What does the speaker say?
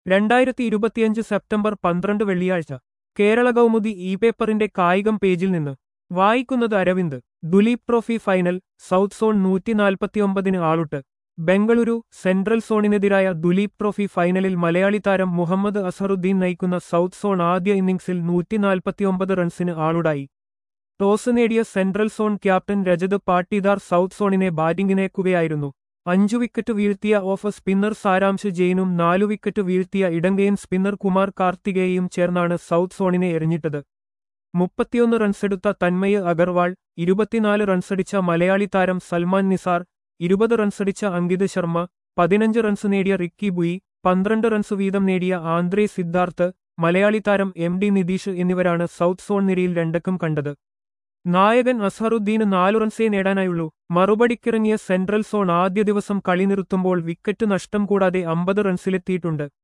2025 September 12 വെള്ളിയാഴ്ച Kerala Kaumudi E പേപ്പറിന്റെ കായികം പേജിൽ നിന്ന് വായിക്കുന്നത് Aravind. Duleep trophy final, south zone 149-ന് ആളുട്ട്. ബെംഗളൂരു സെൻട്രൽ സോണിനെതിരായ ദുലീപ് ട്രോഫി ഫൈനലിൽ മലയാളി താരം മുഹമ്മദ് അസ്ഹറുദ്ദീൻ നയിക്കുന്ന സൗത്ത് സോൺ ആദ്യ ഇന്നിംഗ്സിൽ 149 റൺസിന് ആളുടായി. ടോസ് നേടിയ central zone captain Rajat Patidar south സോണിനെ ബാറ്റിംഗിനയക്കുകയായിരുന്നു. 5 വിക്കറ്റ് വീഴ്ത്തിയ ഓഫ് സ്പിന്നർ സാരാംശ് ജെയിനും 4 വിക്കറ്റ് വീഴ്ത്തിയ ഇടങ്കയൻ സ്പിന്നർ കുമാർ കാർത്തികേയും ചേർന്നാണ് സൗത്ത് സോണിനെ എറിഞ്ഞിട്ടത്. 31 റൺസെടുത്ത തന്മയ് അഗർവാൾ, 24 റൺസടിച്ച മലയാളി താരം സൽമാൻ നിസാർ, 20 റൺസടിച്ച അങ്കിത് ശർമ്മ, 15 റൺസ് നേടിയ റിക്കി ബുയി, 12 റൺസ് വീതം നേടിയ ആന്ദ്രേ സിദ്ധാർത്ഥ്, മലയാളി താരം MD നിതീഷ് എന്നിവരാണ് സൗത്ത് സോൺ നിരയിൽ രണ്ടക്കം കണ്ടത്. നായകൻ അസ്ഹറുദ്ദീന് 4 റൺസേ നേടാനായുള്ളൂ. മറുപടിക്കിറങ്ങിയ സെൻട്രൽ സോൺ ആദ്യ ദിവസം കളി നിർത്തുമ്പോൾ വിക്കറ്റ് നഷ്ടം കൂടാതെ 50 റൺസിലെത്തിയിട്ടുണ്ട്.